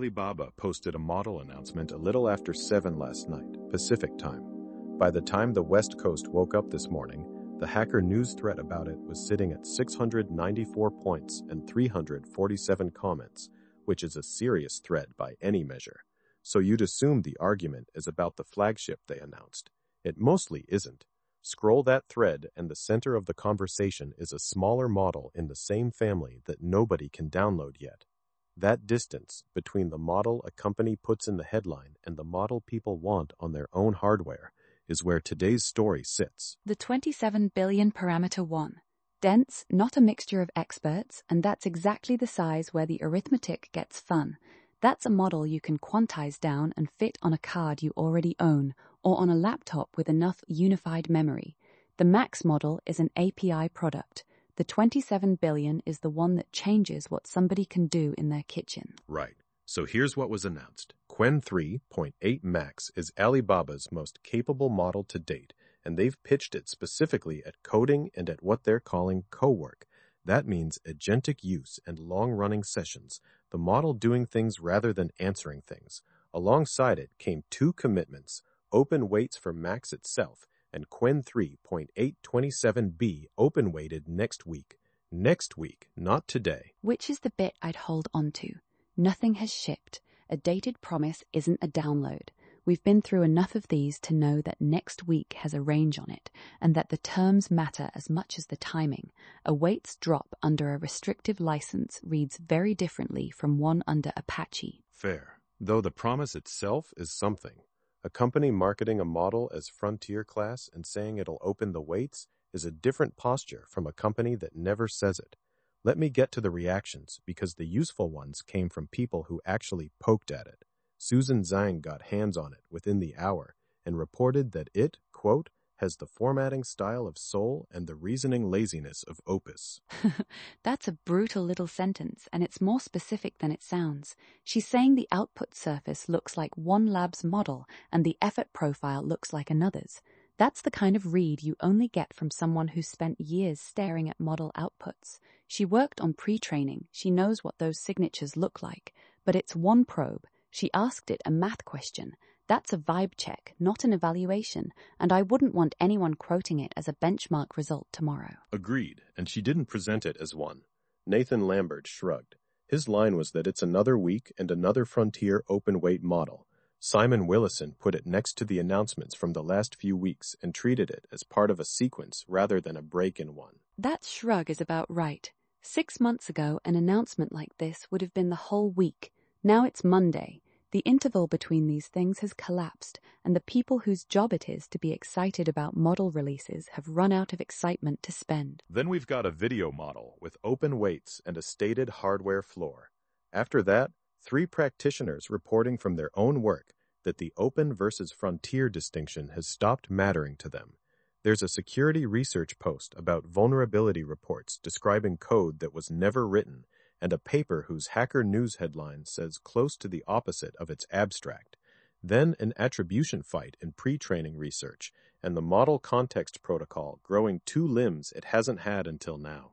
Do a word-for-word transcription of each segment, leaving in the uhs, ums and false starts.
Alibaba posted a model announcement a little after seven last night, Pacific time. By the time the West Coast woke up this morning, the Hacker News thread about it was sitting at six hundred ninety-four points and three hundred forty-seven comments, which is a serious thread by any measure. So you'd assume the argument is about the flagship they announced. It mostly isn't. Scroll that thread and the center of the conversation is a smaller model in the same family that nobody can download yet. That distance between the model a company puts in the headline and the model people want on their own hardware is where today's story sits. The twenty-seven billion parameter one. Dense, not a mixture of experts, and that's exactly the size where the arithmetic gets fun. That's a model you can quantize down and fit on a card you already own, or on a laptop with enough unified memory. The Max model is an A P I product. The twenty-seven billion is the one that changes what somebody can do in their kitchen. Right. So here's what was announced. Qwen three point eight Max is Alibaba's most capable model to date, and they've pitched it specifically at coding and at what they're calling co-work. That means agentic use and long-running sessions, the model doing things rather than answering things. Alongside it came two commitments, open weights for Max itself, and Qwen three point eight twenty-seven B open-weighted next week. Next week, not today. Which is the bit I'd hold on to. Nothing has shipped. A dated promise isn't a download. We've been through enough of these to know that next week has a range on it, and that the terms matter as much as the timing. A weights drop under a restrictive license reads very differently from one under Apache. Fair. Though the promise itself is something. A company marketing a model as frontier class and saying it'll open the weights is a different posture from a company that never says it. Let me get to the reactions, because the useful ones came from people who actually poked at it. Susan Zhang got hands on it within the hour and reported that it, quote, has the formatting style of Soul and the reasoning laziness of Opus. That's a brutal little sentence, and it's more specific than it sounds. She's saying the output surface looks like one lab's model and the effort profile looks like another's. That's the kind of read you only get from someone who's spent years staring at model outputs. She worked on pre-training. She knows what those signatures look like. But it's one probe. She asked it a math question. That's a vibe check, not an evaluation, and I wouldn't want anyone quoting it as a benchmark result tomorrow. Agreed, and she didn't present it as one. Nathan Lambert shrugged. His line was that it's another week and another frontier open-weight model. Simon Willison put it next to the announcements from the last few weeks and treated it as part of a sequence rather than a break in one. That shrug is about right. Six months ago, an announcement like this would have been the whole week. Now it's Monday. The interval between these things has collapsed, and the people whose job it is to be excited about model releases have run out of excitement to spend. Then we've got a video model with open weights and a stated hardware floor. After that, three practitioners reporting from their own work that the open versus frontier distinction has stopped mattering to them. There's a security research post about vulnerability reports describing code that was never written, and a paper whose Hacker News headline says close to the opposite of its abstract. Then an attribution fight in pre-training research, and the model context protocol growing two limbs it hasn't had until now.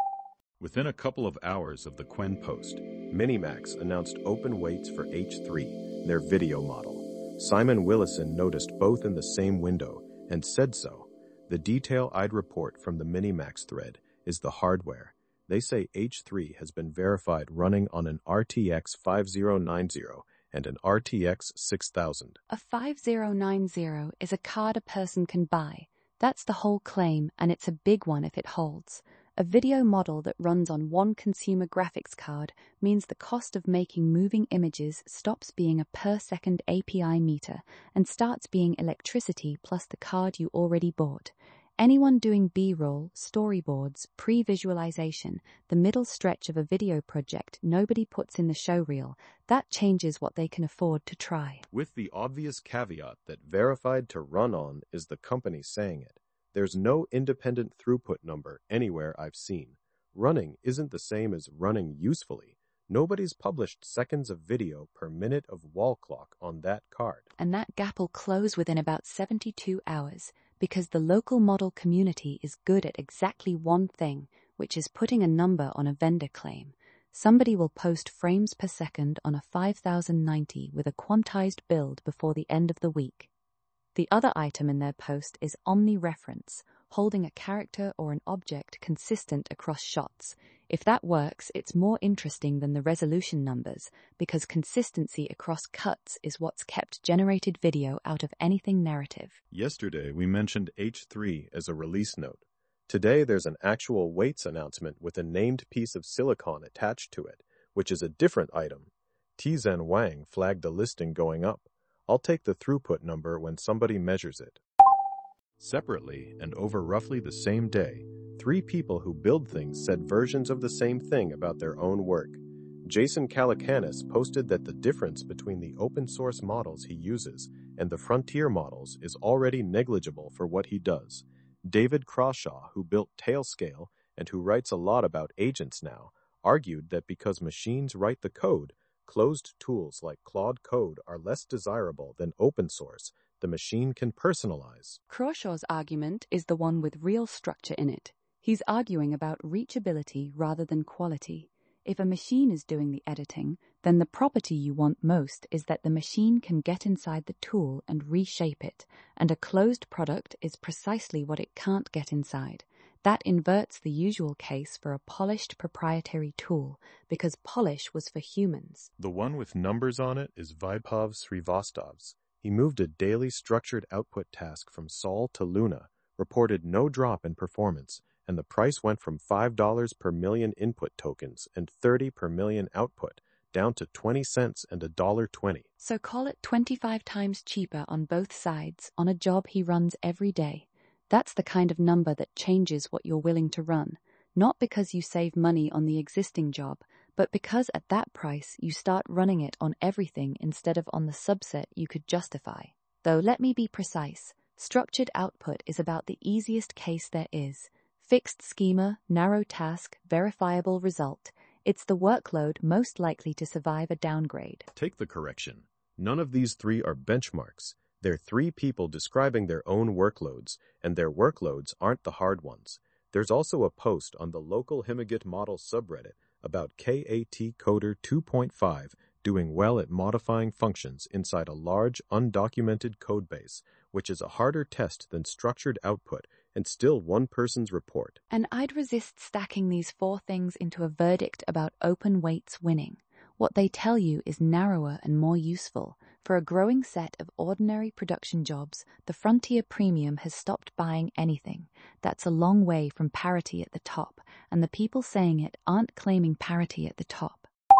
Within a couple of hours of the Qwen post, Minimax announced open weights for H three, their video model. Simon Willison noticed both in the same window and said so. The detail I'd report from the Minimax thread is the hardware. They say H three has been verified running on an R T X fifty ninety and an R T X six thousand. A fifty ninety is a card a person can buy. That's the whole claim, and it's a big one if it holds. A video model that runs on one consumer graphics card means the cost of making moving images stops being a per-second A P I meter and starts being electricity plus the card you already bought. Anyone doing B-roll, storyboards, pre-visualization, the middle stretch of a video project nobody puts in the showreel, that changes what they can afford to try. With the obvious caveat that verified to run on is the company saying it. There's no independent throughput number anywhere I've seen. Running isn't the same as running usefully. Nobody's published seconds of video per minute of wall clock on that card. And that gap will close within about seventy-two hours, because the local model community is good at exactly one thing, which is putting a number on a vendor claim. Somebody will post frames per second on a five thousand ninety with a quantized build before the end of the week. The other item in their post is omni-reference, holding a character or an object consistent across shots. If that works, it's more interesting than the resolution numbers, because consistency across cuts is what's kept generated video out of anything narrative. Yesterday, we mentioned H three as a release note. Today, there's an actual weights announcement with a named piece of silicon attached to it, which is a different item. Tizen Wang flagged a listing going up. I'll take the throughput number when somebody measures it. Separately, and over roughly the same day, three people who build things said versions of the same thing about their own work. Jason Calacanis posted that the difference between the open-source models he uses and the frontier models is already negligible for what he does. David Crawshaw, who built Tailscale and who writes a lot about agents now, argued that because machines write the code, closed tools like Claude Code are less desirable than open source. The machine can personalize. Crawshaw's argument is the one with real structure in it. He's arguing about reachability rather than quality. If a machine is doing the editing, then the property you want most is that the machine can get inside the tool and reshape it, and a closed product is precisely what it can't get inside. That inverts the usual case for a polished proprietary tool, because polish was for humans. The one with numbers on it is Vaibhav Srivastov's. He moved a daily structured output task from Sol to Luna, reported no drop in performance, and the price went from five dollars per million input tokens and thirty per million output, down to twenty cents and one dollar twenty. So call it twenty-five times cheaper on both sides on a job he runs every day. That's the kind of number that changes what you're willing to run, not because you save money on the existing job, but because at that price you start running it on everything instead of on the subset you could justify. Though let me be precise, structured output is about the easiest case there is. Fixed schema, narrow task, verifiable result. It's the workload most likely to survive a downgrade. Take the correction. None of these three are benchmarks. They're three people describing their own workloads, and their workloads aren't the hard ones. There's also a post on the local Himagit model subreddit about K A T Coder two point five doing well at modifying functions inside a large, undocumented codebase, which is a harder test than structured output, and still one person's report. And I'd resist stacking these four things into a verdict about open weights winning. What they tell you is narrower and more useful. For a growing set of ordinary production jobs, the Frontier Premium has stopped buying anything. That's a long way from parity at the top, and the people saying it aren't claiming parity at the top.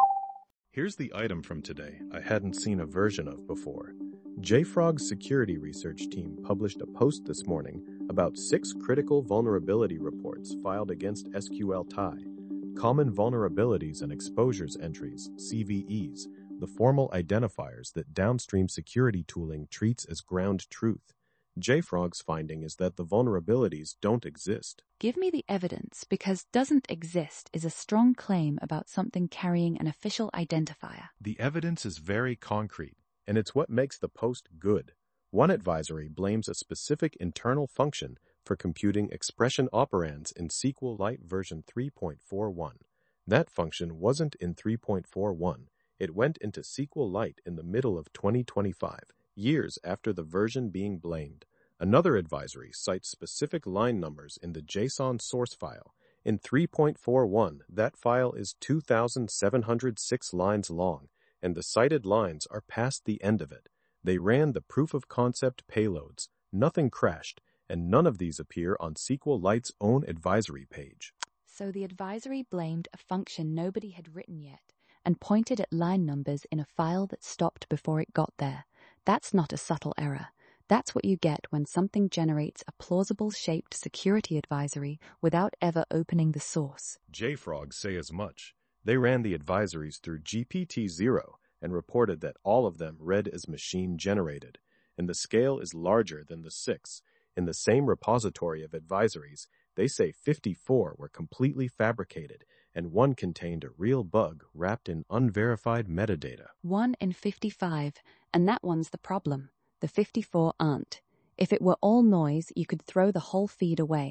Here's the item from today I hadn't seen a version of before. JFrog's security research team published a post this morning about six critical vulnerability reports filed against S Q L T I. Common vulnerabilities and exposures entries, C V Es, the formal identifiers that downstream security tooling treats as ground truth. JFrog's finding is that the vulnerabilities don't exist. Give me the evidence, because doesn't exist is a strong claim about something carrying an official identifier. The evidence is very concrete, and it's what makes the post good. One advisory blames a specific internal function for computing expression operands in SQLite version three point four one. That function wasn't in three point four one. It went into SQLite in the middle of twenty twenty-five, years after the version being blamed. Another advisory cites specific line numbers in the JSON source file. In three point four one, that file is two thousand seven hundred six lines long, and the cited lines are past the end of it. They ran the proof-of-concept payloads. Nothing crashed, and none of these appear on SQLite's own advisory page. So the advisory blamed a function nobody had written yet, and pointed at line numbers in a file that stopped before it got there. That's not a subtle error. That's what you get when something generates a plausible-shaped security advisory without ever opening the source. JFrog say as much. They ran the advisories through G P T zero and reported that all of them read as machine-generated, and the scale is larger than the six. In the same repository of advisories, they say fifty-four were completely fabricated, and one contained a real bug wrapped in unverified metadata. One in fifty-five, and that one's the problem. The fifty-four aren't. If it were all noise, you could throw the whole feed away.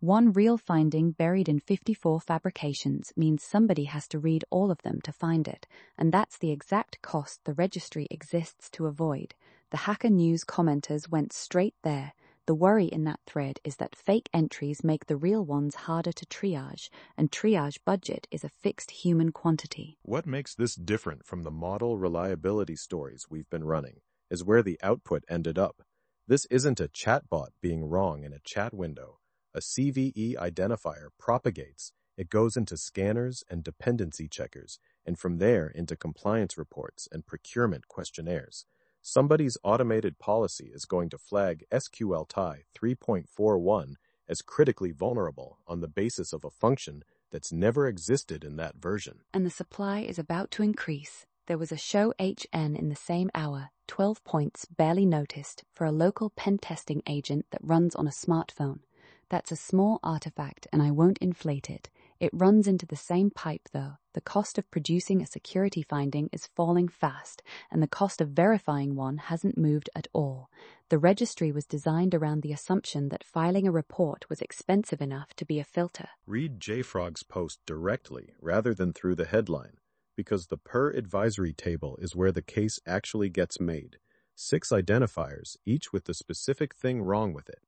One real finding buried in fifty-four fabrications means somebody has to read all of them to find it, and that's the exact cost the registry exists to avoid. The Hacker News commenters went straight there. The worry in that thread is that fake entries make the real ones harder to triage, and triage budget is a fixed human quantity. What makes this different from the model reliability stories we've been running is where the output ended up. This isn't a chatbot being wrong in a chat window. A C V E identifier propagates, it goes into scanners and dependency checkers, and from there into compliance reports and procurement questionnaires. Somebody's automated policy is going to flag S Q L T I three point four one as critically vulnerable on the basis of a function that's never existed in that version. And the supply is about to increase. There was a show H N in the same hour, twelve points barely noticed, for a local pen testing agent that runs on a smartphone. That's a small artifact, and I won't inflate it. It runs into the same pipe, though. The cost of producing a security finding is falling fast, and the cost of verifying one hasn't moved at all. The registry was designed around the assumption that filing a report was expensive enough to be a filter. Read JFrog's post directly rather than through the headline, because the per advisory table is where the case actually gets made. Six identifiers, each with the specific thing wrong with it.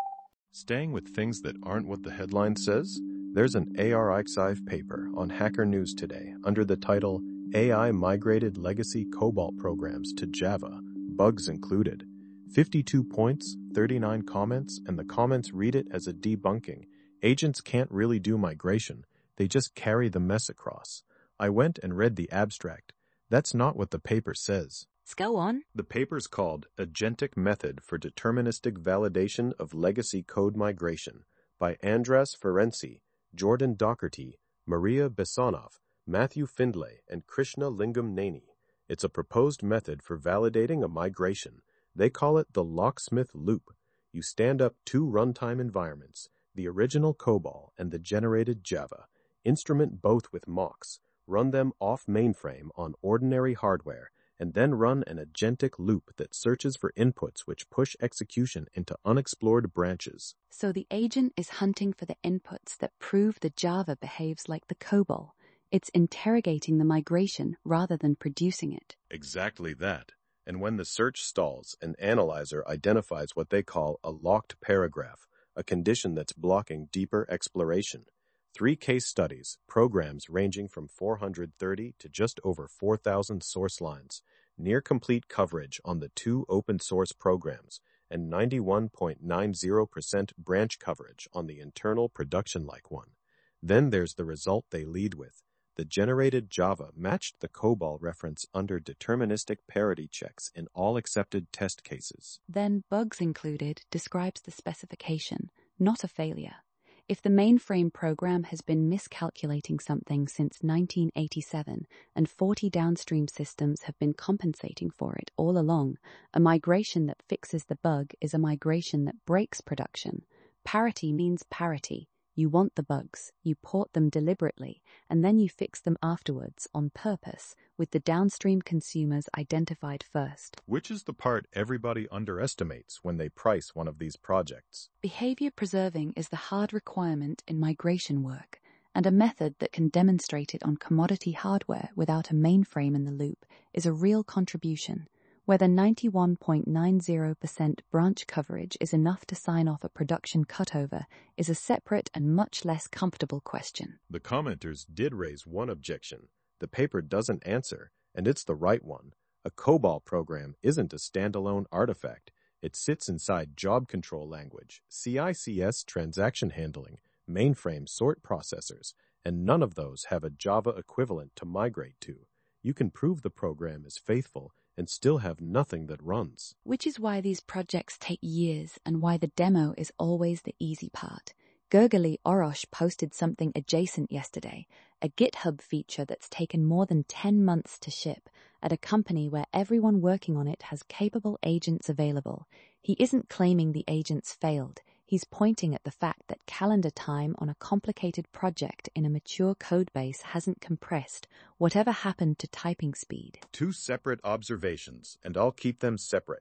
Staying with things that aren't what the headline says, there's an arXiv paper on Hacker News today under the title A I Migrated Legacy COBOL Programs to Java, Bugs Included. fifty-two points, thirty-nine comments, and the comments read it as a debunking. Agents can't really do migration, they just carry the mess across. I went and read the abstract. That's not what the paper says. Go on. The paper's called Agentic Method for Deterministic Validation of Legacy Code Migration by Andras Ferenczi, Jordan Docherty, Maria Bessonov, Matthew Findlay, and Krishna Lingam Naini. It's a proposed method for validating a migration. They call it the locksmith loop. You stand up two runtime environments, the original COBOL and the generated Java, instrument both with mocks, run them off mainframe on ordinary hardware, and then run an agentic loop that searches for inputs which push execution into unexplored branches. So the agent is hunting for the inputs that prove the Java behaves like the COBOL. It's interrogating the migration rather than producing it. Exactly that. And when the search stalls, an analyzer identifies what they call a locked paragraph, a condition that's blocking deeper exploration. Three case studies, programs ranging from four hundred thirty to just over four thousand source lines, near complete coverage on the two open source programs, and ninety-one point nine zero percent branch coverage on the internal production-like one. Then there's the result they lead with. The generated Java matched the COBOL reference under deterministic parity checks in all accepted test cases. Then Bugs Included describes the specification, not a failure. If the mainframe program has been miscalculating something since nineteen eighty-seven and forty downstream systems have been compensating for it all along, a migration that fixes the bug is a migration that breaks production. Parity means parity. You want the bugs, you port them deliberately, and then you fix them afterwards on purpose, with the downstream consumers identified first. Which is the part everybody underestimates when they price one of these projects. Behavior preserving is the hard requirement in migration work, and a method that can demonstrate it on commodity hardware without a mainframe in the loop is a real contribution. Whether ninety-one point nine zero percent branch coverage is enough to sign off a production cutover is a separate and much less comfortable question. The commenters did raise one objection. The paper doesn't answer, and it's the right one. A COBOL program isn't a standalone artifact. It sits inside job control language, C I C S transaction handling, mainframe sort processors, and none of those have a Java equivalent to migrate to. You can prove the program is faithful and still have nothing that runs. Which is why these projects take years and why the demo is always the easy part. Gergely Orosh posted something adjacent yesterday, a GitHub feature that's taken more than ten months to ship at a company where everyone working on it has capable agents available. He isn't claiming the agents failed. He's pointing at the fact that calendar time on a complicated project in a mature codebase hasn't compressed. Whatever happened to typing speed? Two separate observations, and I'll keep them separate.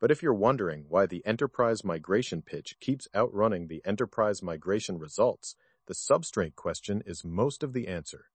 But if you're wondering why the enterprise migration pitch keeps outrunning the enterprise migration results, the substrate question is most of the answer.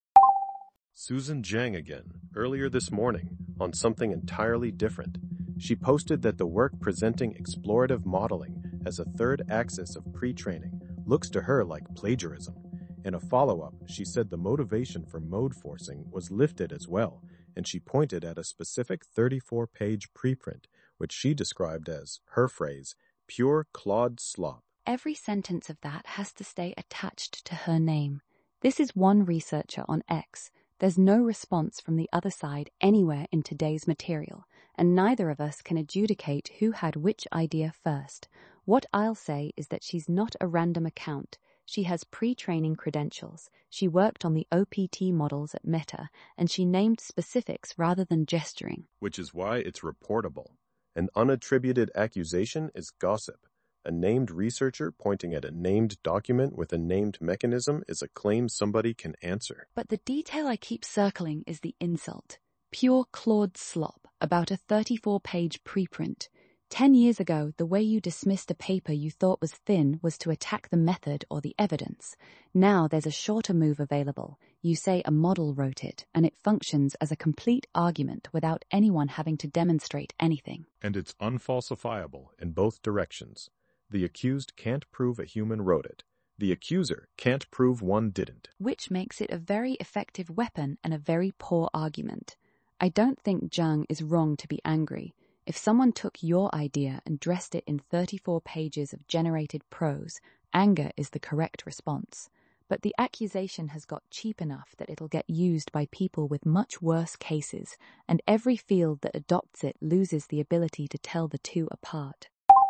Susan Jiang again, earlier this morning, on something entirely different. She posted that the work presenting explorative modeling as a third axis of pre-training looks to her like plagiarism. In a follow-up, she said the motivation for mode forcing was lifted as well, and she pointed at a specific thirty-four page preprint, which she described as, her phrase, pure Claude slop. Every sentence of that has to stay attached to her name. This is one researcher on X. There's no response from the other side anywhere in today's material, and neither of us can adjudicate who had which idea first. What I'll say is that she's not a random account. She has pre-training credentials. She worked on the O P T models at Meta, and she named specifics rather than gesturing. Which is why it's reportable. An unattributed accusation is gossip. A named researcher pointing at a named document with a named mechanism is a claim somebody can answer. But the detail I keep circling is the insult. Pure Claude slop about a thirty-four page preprint. Ten years ago, the way you dismissed a paper you thought was thin was to attack the method or the evidence. Now there's a shorter move available. You say a model wrote it, and it functions as a complete argument without anyone having to demonstrate anything. And it's unfalsifiable in both directions. The accused can't prove a human wrote it. The accuser can't prove one didn't. Which makes it a very effective weapon and a very poor argument. I don't think Jiang is wrong to be angry. If someone took your idea and dressed it in thirty-four pages of generated prose, anger is the correct response. But the accusation has got cheap enough that it'll get used by people with much worse cases, and every field that adopts it loses the ability to tell the two apart.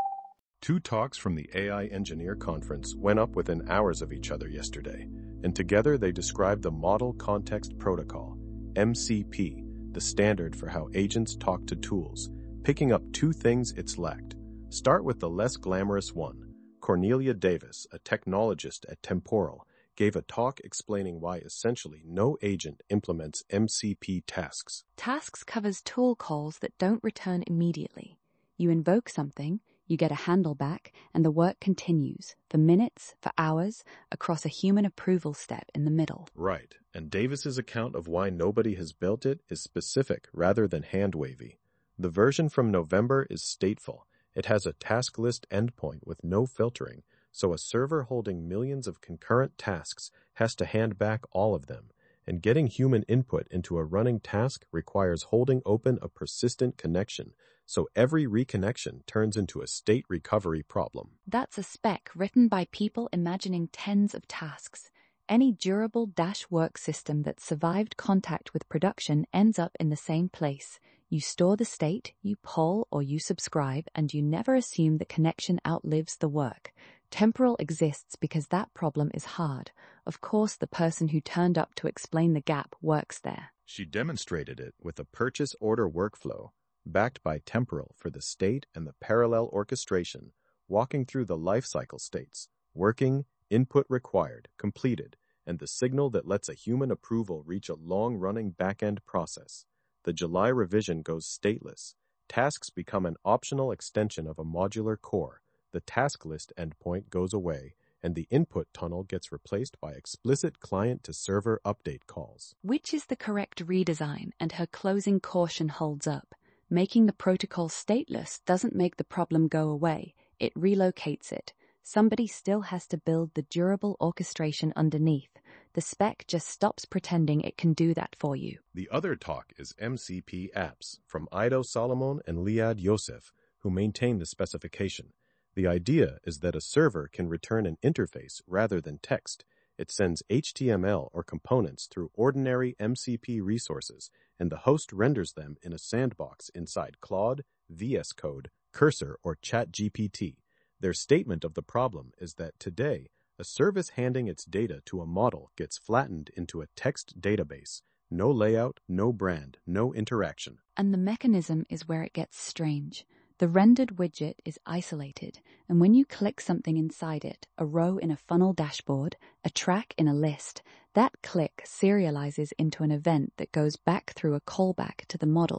Two talks from the A I Engineer Conference went up within hours of each other yesterday, and together they described the Model Context Protocol, M C P, the standard for how agents talk to tools, picking up two things it's lacked. Start with the less glamorous one. Cornelia Davis, a technologist at Temporal, gave a talk explaining why essentially no agent implements M C P tasks. Tasks covers tool calls that don't return immediately. You invoke something, you get a handle back, and the work continues, for minutes, for hours, across a human approval step in the middle. Right, and Davis's account of why nobody has built it is specific rather than hand-wavy. The version from November is stateful. It has a task list endpoint with no filtering, so a server holding millions of concurrent tasks has to hand back all of them, and getting human input into a running task requires holding open a persistent connection, so every reconnection turns into a state recovery problem. That's a spec written by people imagining tens of tasks. Any durable dash work system that survived contact with production ends up in the same place. You store the state, you poll or you subscribe, and you never assume the connection outlives the work. Temporal exists because that problem is hard. Of course, the person who turned up to explain the gap works there. She demonstrated it with a purchase order workflow, backed by Temporal for the state and the parallel orchestration, walking through the lifecycle states, working, input required, completed, and the signal that lets a human approval reach a long-running back-end process. The July revision goes stateless. Tasks become an optional extension of a modular core. The task list endpoint goes away, and the input tunnel gets replaced by explicit client-to-server update calls. Which is the correct redesign, and her closing caution holds up. Making the protocol stateless doesn't make the problem go away. It relocates it. Somebody still has to build the durable orchestration underneath. The spec just stops pretending it can do that for you. The other talk is M C P Apps from Ido Solomon and Liad Yosef, who maintain the specification. The idea is that a server can return an interface rather than text. It sends H T M L or components through ordinary M C P resources, and the host renders them in a sandbox inside Claude, V S Code, Cursor, or ChatGPT. Their statement of the problem is that today, a service handing its data to a model gets flattened into a text database. No layout, no brand, no interaction. And the mechanism is where it gets strange. The rendered widget is isolated, and when you click something inside it, a row in a funnel dashboard, a track in a list, that click serializes into an event that goes back through a callback to the model.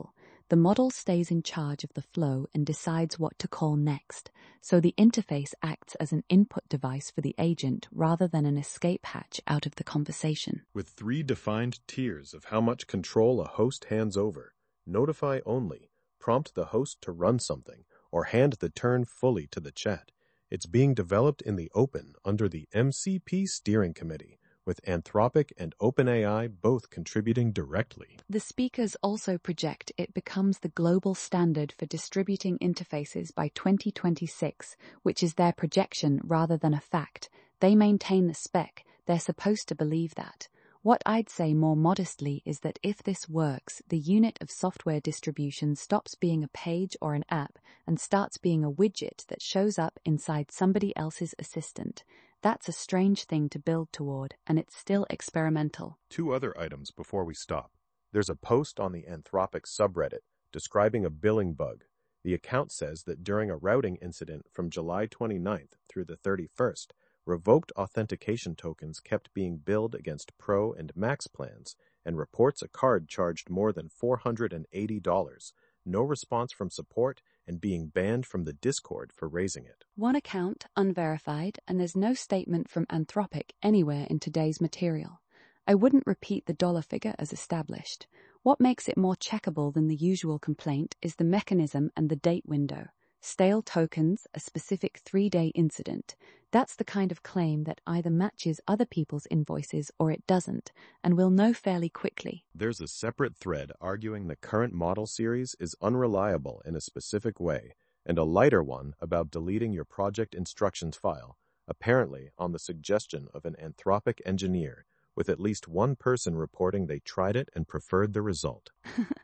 The model stays in charge of the flow and decides what to call next, so the interface acts as an input device for the agent rather than an escape hatch out of the conversation. With three defined tiers of how much control a host hands over: notify only, prompt the host to run something, or hand the turn fully to the chat. It's being developed in the open under the M C P Steering Committee, with Anthropic and OpenAI both contributing directly. The speakers also project it becomes the global standard for distributing interfaces by twenty twenty-six, which is their projection rather than a fact. They maintain the spec. They're supposed to believe that. What I'd say more modestly is that if this works, the unit of software distribution stops being a page or an app and starts being a widget that shows up inside somebody else's assistant. That's a strange thing to build toward, and it's still experimental. Two other items before we stop. There's a post on the Anthropic subreddit describing a billing bug. The account says that during a routing incident from July twenty-ninth through the thirty-first, revoked authentication tokens kept being billed against Pro and Max plans, and reports a card charged more than four hundred eighty dollars. No response from support, and being banned from the Discord for raising it. One account, unverified, and there's no statement from Anthropic anywhere in today's material. I wouldn't repeat the dollar figure as established. What makes it more checkable than the usual complaint is the mechanism and the date window. Stale tokens, a specific three-day incident. That's the kind of claim that either matches other people's invoices or it doesn't, and we'll know fairly quickly. There's a separate thread arguing the current model series is unreliable in a specific way, and a lighter one about deleting your project instructions file, apparently on the suggestion of an Anthropic engineer, with at least one person reporting they tried it and preferred the result.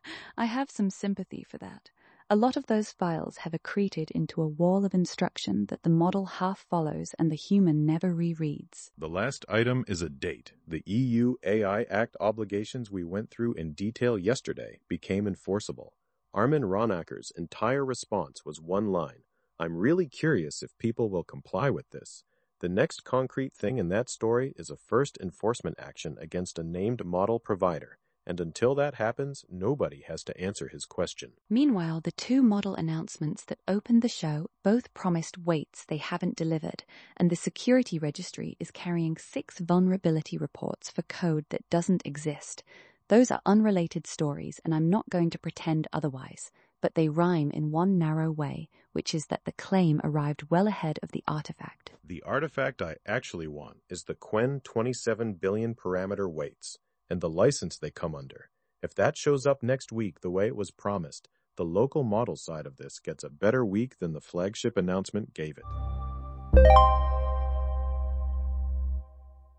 I have some sympathy for that. A lot of those files have accreted into a wall of instruction that the model half follows and the human never rereads. The last item is a date. The E U A I Act obligations we went through in detail yesterday became enforceable. Armin Ronacker's entire response was one line: "I'm really curious if people will comply with this." The next concrete thing in that story is a first enforcement action against a named model provider. And until that happens, nobody has to answer his question. Meanwhile, the two model announcements that opened the show both promised weights they haven't delivered, and the security registry is carrying six vulnerability reports for code that doesn't exist. Those are unrelated stories, and I'm not going to pretend otherwise, but they rhyme in one narrow way, which is that the claim arrived well ahead of the artifact. The artifact I actually want is the Qwen twenty-seven billion parameter weights, and the license they come under. If that shows up next week the way it was promised, the local model side of this gets a better week than the flagship announcement gave it.